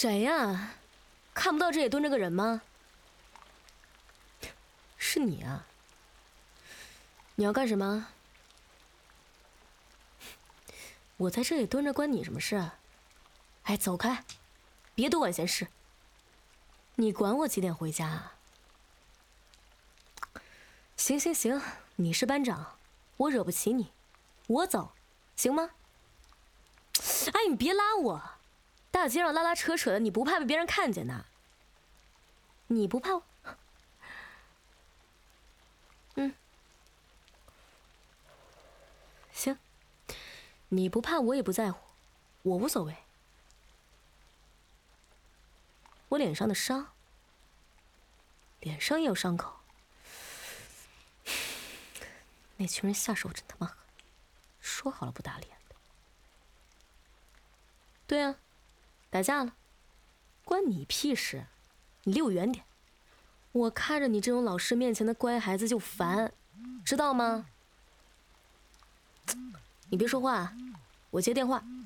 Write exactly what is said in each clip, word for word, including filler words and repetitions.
谁呀？看不到这里蹲着个人吗？是你啊？你要干什么？我在这里蹲着关你什么事啊？哎，走开，别多管闲事。你管我几点回家啊？行行行，你是班长，我惹不起你，我走，行吗？哎，你别拉我，大街上拉拉扯扯的，你不怕被别人看见呐？你不怕我？嗯，行，你不怕我也不在乎，我无所谓。我脸上的伤，脸上也有伤口。那群人下手真他妈狠，说好了不打脸的。对啊，打架了，关你屁事！你离我远点，我看着你这种老师面前的乖孩子就烦，知道吗？你别说话，我接电话。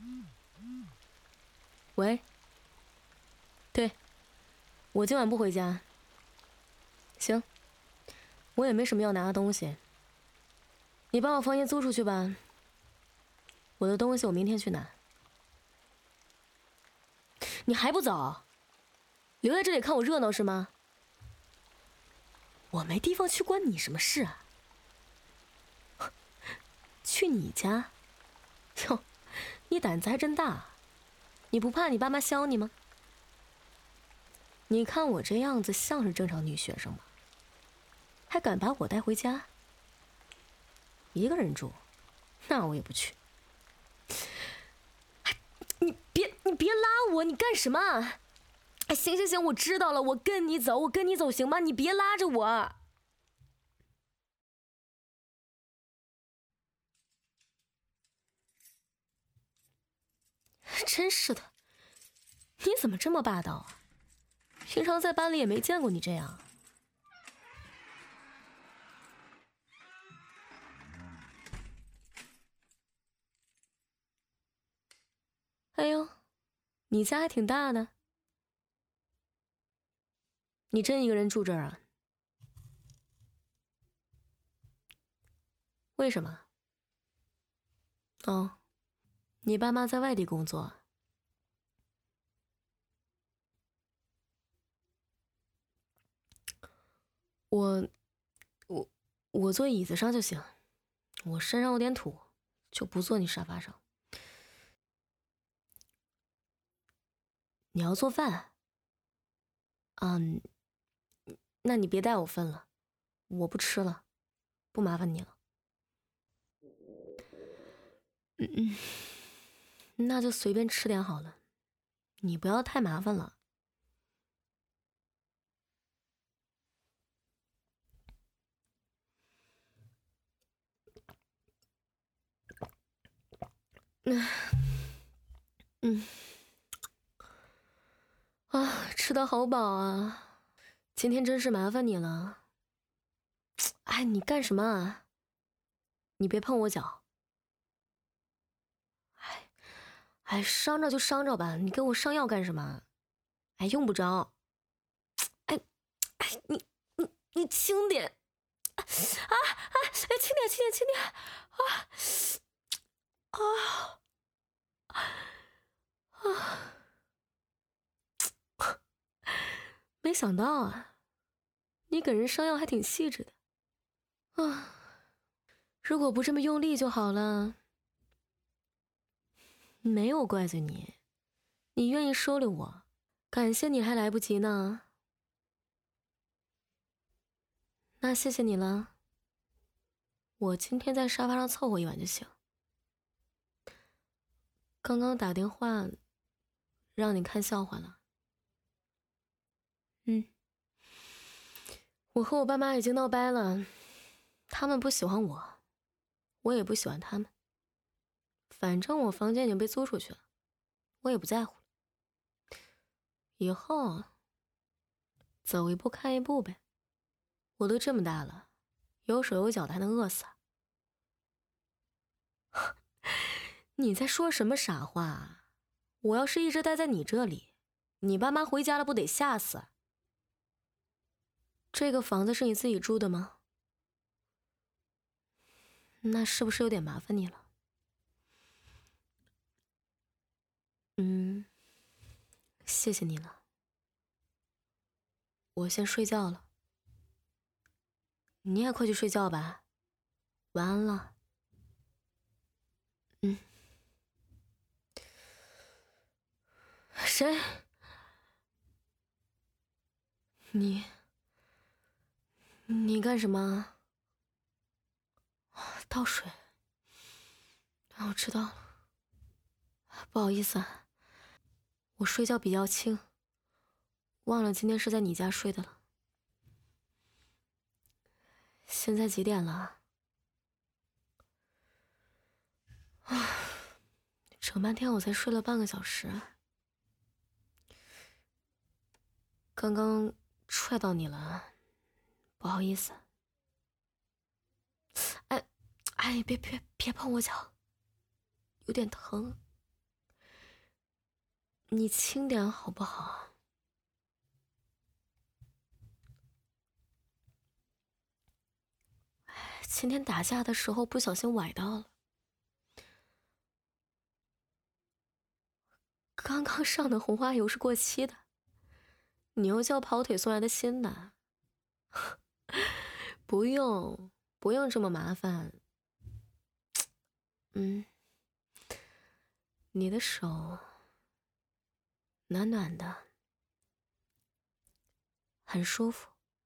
喂。对，我今晚不回家。行，我也没什么要拿的东西，你把我房间租出去吧。我的东西我明天去拿。你还不走？留在这里看我热闹是吗？我没地方去，关你什么事啊？去你家？哟，你胆子还真大，你不怕你爸妈削你吗？你看我这样子像是正常女学生吗？还敢把我带回家？一个人住，那我也不去。你别你别拉我，你干什么？哎，行行行，我知道了，我跟你走，我跟你走行吗？你别拉着我。真是的，你怎么这么霸道啊？平常在班里也没见过你这样。哎呦，你家还挺大的。你真一个人住这儿啊？为什么？哦，你爸妈在外地工作。我，我，我坐椅子上就行。我身上有点土，就不坐你沙发上。你要做饭？嗯，那你别带我分了，我不吃了，不麻烦你了。嗯嗯，那就随便吃点好了，你不要太麻烦了。嗯嗯，啊，吃得好饱啊！今天真是麻烦你了。哎，你干什么啊？你别碰我脚。哎，哎，伤着就伤着吧，你给我上药干什么？哎，用不着。哎，哎，你你你轻点。啊啊！哎，轻点，轻点，轻点。啊啊啊！没想到啊，你给人上药还挺细致的。啊，如果不这么用力就好了。没有怪罪你，你愿意收留我，感谢你还来不及呢。那谢谢你了。我今天在沙发上凑合一晚就行。刚刚打电话让你看笑话了。嗯，我和我爸妈已经闹掰了，他们不喜欢我，我也不喜欢他们。反正我房间已经被租出去了，我也不在乎了。以后走一步看一步呗。我都这么大了，有手有脚的还能饿死啊？你在说什么傻话啊？我要是一直待在你这里， 你爸妈回家了不得吓死？这个房子是你自己住的吗？那是不是有点麻烦你了？嗯，谢谢你了。我先睡觉了，你也快去睡觉吧，晚安了。嗯。谁？你？你干什么？倒水。啊，我知道了。不好意思啊，我睡觉比较轻，忘了今天是在你家睡的了。现在几点了？啊，整半天我才睡了半个小时。刚刚踹到你了，不好意思。哎，哎，别别别碰我脚，有点疼。你轻点好不好？今天打架的时候不小心崴到了，刚刚上的红花油是过期的，你又叫跑腿送来的新的。不用，不用这么麻烦。嗯，你的手暖暖的，很舒服。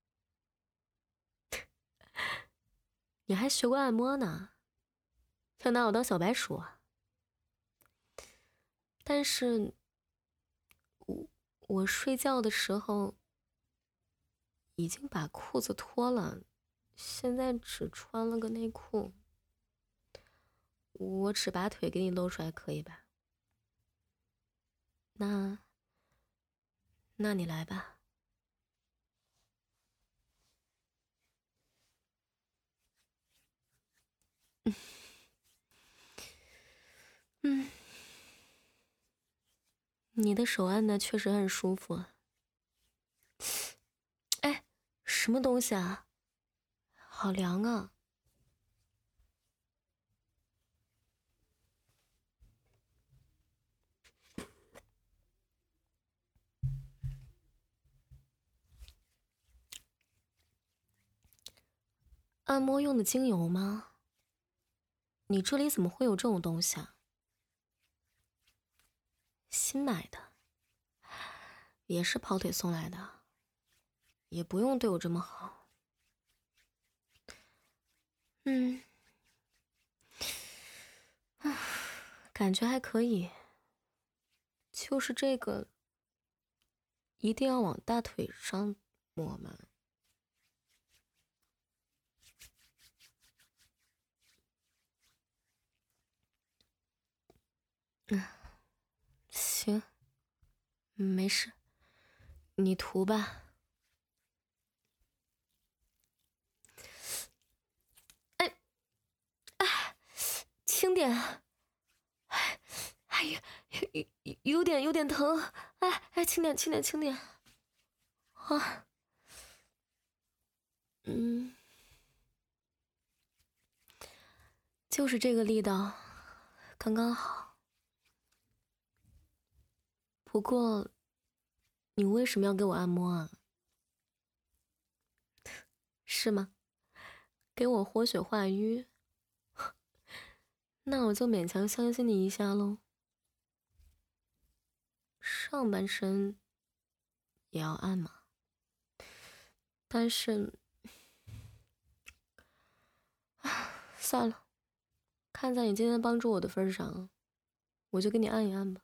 你还学过按摩呢，要拿我当小白鼠啊？但是，我我睡觉的时候已经把裤子脱了，现在只穿了个内裤。我只把腿给你露出来，可以吧？那，那你来吧。嗯，你的手按的确实很舒服啊。哎，什么东西啊？好凉啊！按摩用的精油吗？你这里怎么会有这种东西啊？新买的，也是跑腿送来的，也不用对我这么好。嗯，啊，感觉还可以，就是这个一定要往大腿上抹吗？嗯，行，没事，你涂吧。哎，哎，轻点，哎，哎呀，有有有点有点疼，哎哎，轻点轻点轻点，啊，嗯，就是这个力道，刚刚好。不过，你为什么要给我按摩啊？是吗？给我活血化瘀？那我就勉强相信你一下喽。上半身也要按嘛？但是，算了，看在你今天帮助我的份上，我就给你按一按吧。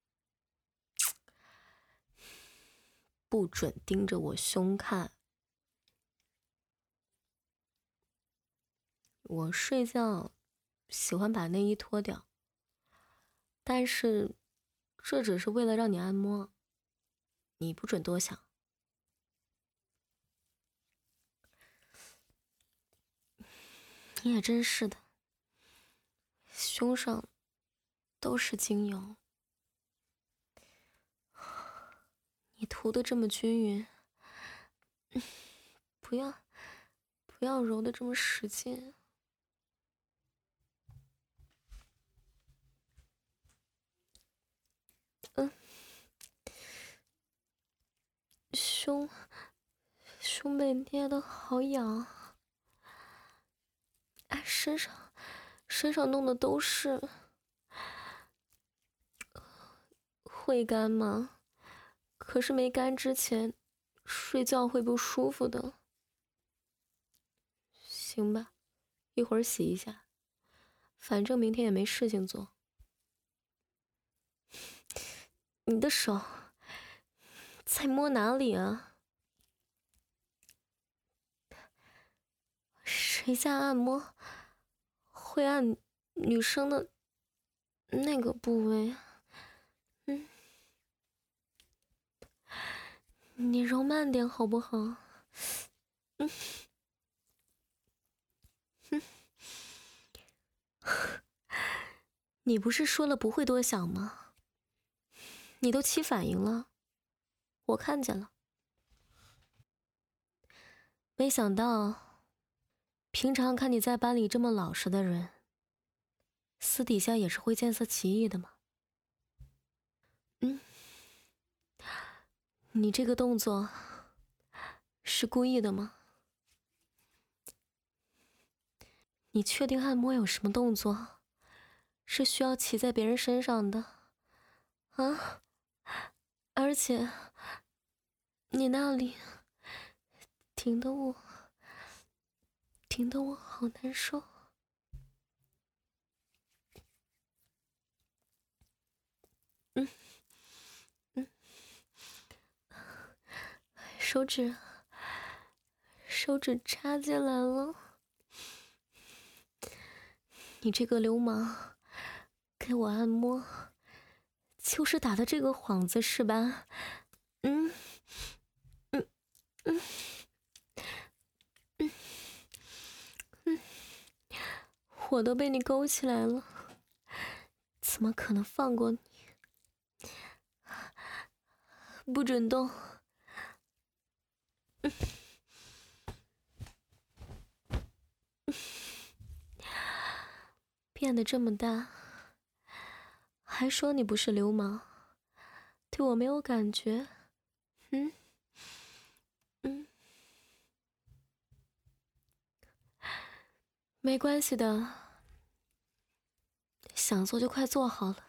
不准盯着我胸看。我睡觉喜欢把内衣脱掉，但是这只是为了让你按摩，你不准多想。你也真是的，胸上都是精油。 你涂的这么均匀，不要不要揉的这么使劲。嗯，胸胸被捏的好痒，哎，身上身上弄的都是。会干吗？可是没干之前，睡觉会不舒服的。行吧，一会儿洗一下，反正明天也没事情做。你的手在摸哪里啊？谁家按摩会按女生的那个部位？嗯，你揉慢点好不好？嗯，哼，你不是说了不会多想吗？你都起反应了，我看见了。没想到，平常看你在班里这么老实的人，私底下也是会见色起意的嘛。嗯，你这个动作是故意的吗？你确定按摩有什么动作是需要骑在别人身上的啊？而且你那里顶得我顶得我好难受。嗯嗯，手指手指插进来了。你这个流氓，给我按摩，就是打的这个幌子是吧？嗯嗯嗯嗯嗯，我都被你勾起来了，怎么可能放过你？不准动！嗯嗯，变得这么大，还说你不是流氓，对我没有感觉？嗯嗯，没关系的，想做就快做好了，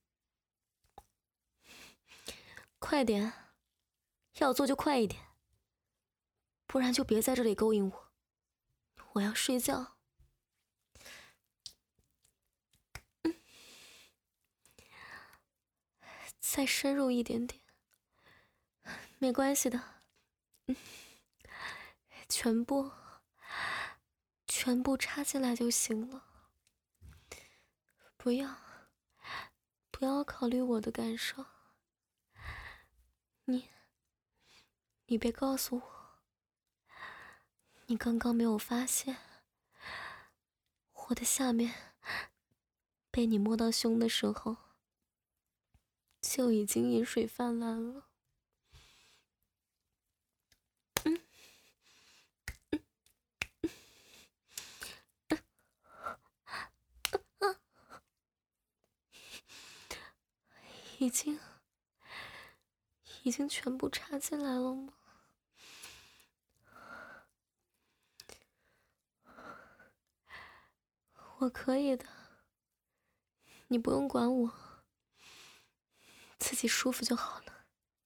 快点，要做就快一点，不然就别在这里勾引我，我要睡觉。嗯，再深入一点点，没关系的。嗯，全部全部插进来就行了，不要不要考虑我的感受。你你别告诉我，你刚刚没有发现我的下面被你摸到胸的时候就已经饮水泛滥了。嗯嗯嗯啊，已经已经全部插进来了吗？我可以的，你不用管我，自己舒服就好了。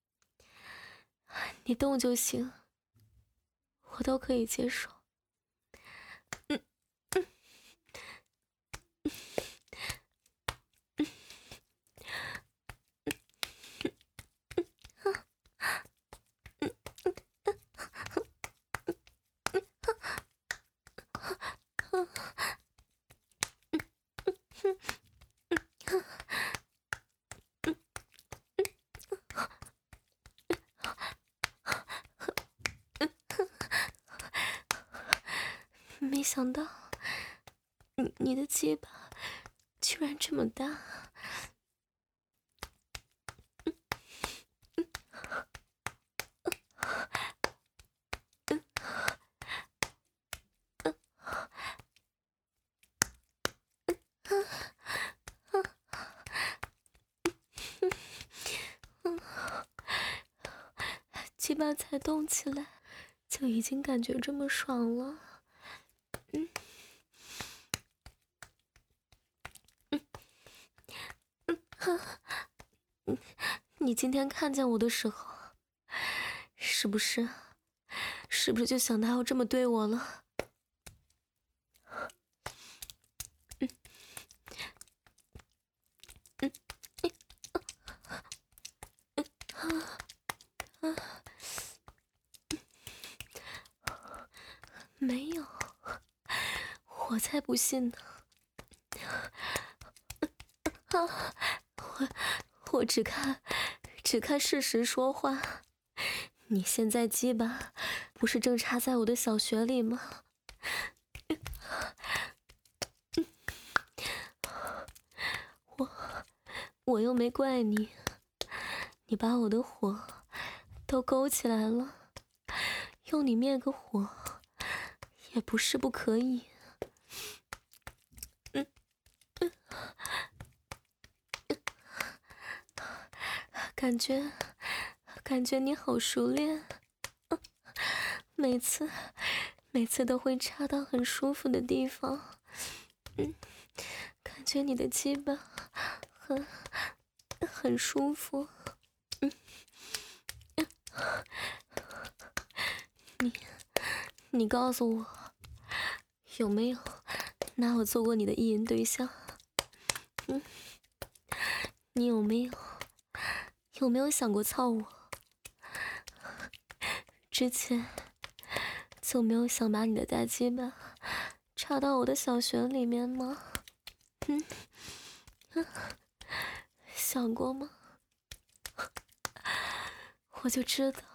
你动就行，我都可以接受。嗯嗯嗯嗯嗯嗯嗯嗯没想到，你你的鸡巴居然这么大。 鸡巴才动起来，就已经感觉这么爽了。嗯嗯嗯哈，嗯，你今天看见我的时候，是不是，是不是就想到要这么对我了？嗯嗯嗯啊啊！没有，我才不信呢！啊，我我只看只看事实说话。你现在鸡巴不是正插在我的小穴里吗？我我又没怪你，你把我的火都勾起来了，用你灭个火也不是不可以。嗯嗯，感觉感觉你好熟练，每次每次都会插到很舒服的地方。嗯，感觉你的鸡巴很很舒服。嗯，你你告诉我，有没有拿我做过你的意淫对象？嗯，你有没有有没有想过操我？之前就没有想把你的大鸡巴插到我的小穴里面吗？嗯，啊，想过吗？我就知道，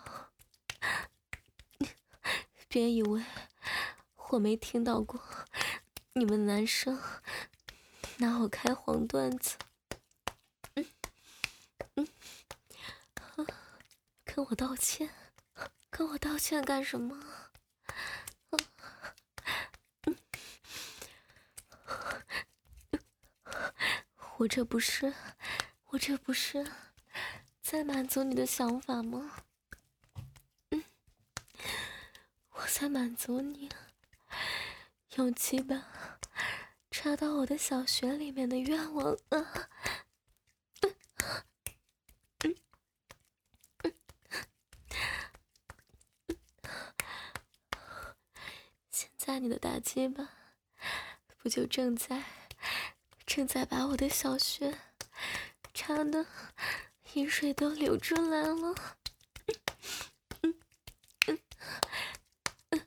别以为我没听到过你们男生拿我开黄段子。嗯嗯，啊，跟我道歉，跟我道歉干什么？啊，嗯，我这不是，我这不是在满足你的想法吗？嗯，我在满足你用鸡巴插到我的小穴里面的愿望啊！嗯嗯嗯，现在你的大鸡巴不就正在正在把我的小穴插的饮水都流出来了？嗯嗯嗯，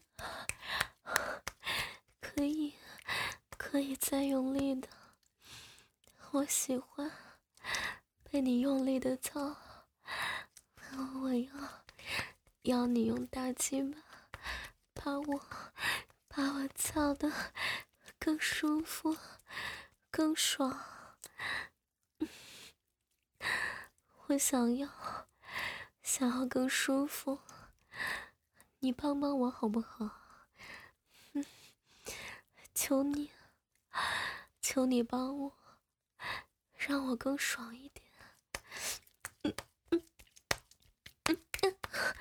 可以可以再用力的，我喜欢被你用力的操，我要要你用大鸡巴把我把我操的更舒服更爽。我想要想要更舒服，你帮帮我好不好？嗯，求你求你帮我，让我更爽一点。嗯嗯嗯嗯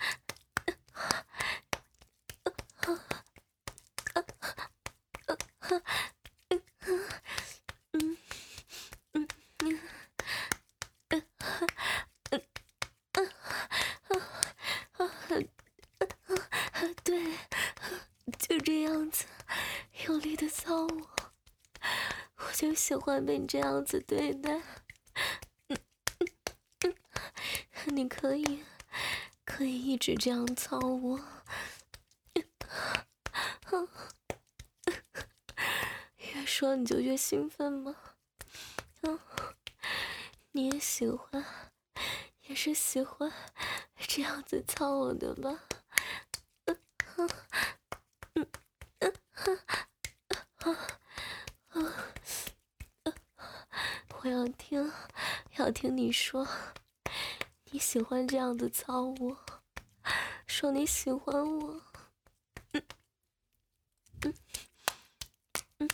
嗯嗯嗯对，就这样子用力的操我，我就喜欢被你这样子对待。嗯嗯嗯，你可以可以一直这样操我。越说你就越兴奋吗？嗯，你也喜欢，也是喜欢这样子操我的吧？嗯嗯嗯嗯嗯嗯，我要听，要听你说，你喜欢这样子操我，说你喜欢我。嗯嗯嗯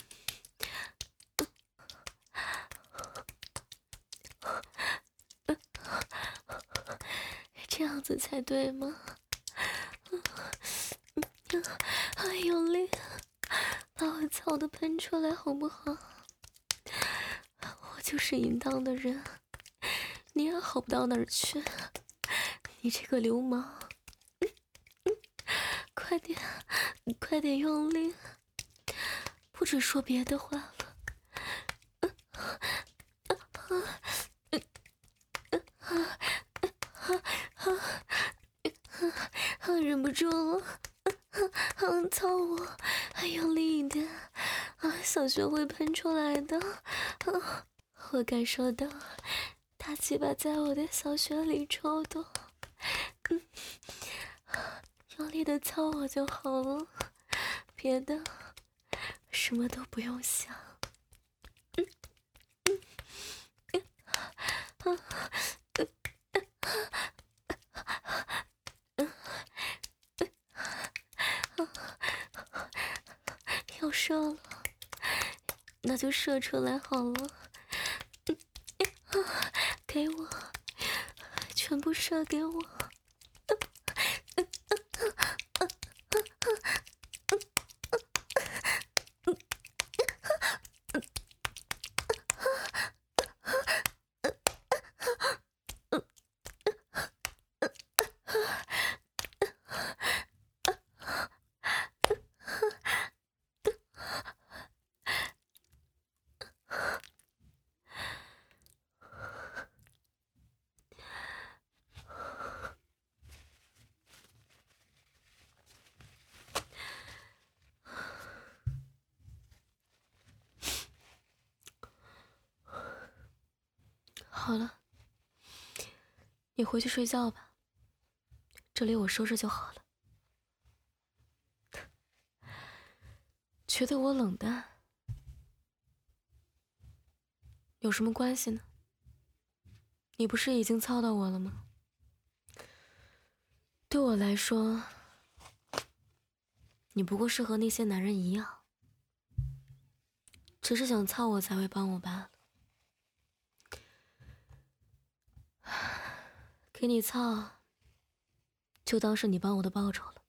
嗯，这样子才对吗？ 用力，把我操的喷出来好不好？我就是淫荡的人，你也好不到哪儿去。你这个流氓，嗯嗯、快点，快点用力，不准说别的话了。嗯啊啊嗯啊啊啊啊！忍不住了，啊！操我，还用力一点啊！小穴会喷出来的啊！我感受到大鸡巴在我的小穴里抽动，嗯，用力的操我就好了，别的什么都不用想。嗯嗯嗯啊嗯嗯嗯要射了，那就射出来好了。嗯啊，给我，全部射给我。好了，你回去睡觉吧，这里我收拾就好了。觉得我冷淡，有什么关系呢？你不是已经操到我了吗？对我来说，你不过是和那些男人一样，只是想操我才会帮我罢了。给你操，就当是你帮我的报酬了。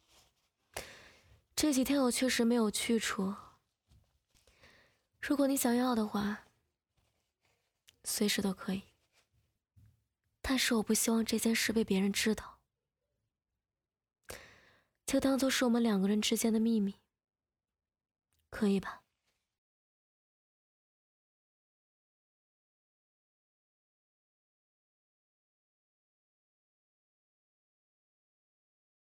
这几天我确实没有去处，如果你想要的话，随时都可以。但是我不希望这件事被别人知道，就当做是我们两个人之间的秘密，可以吧？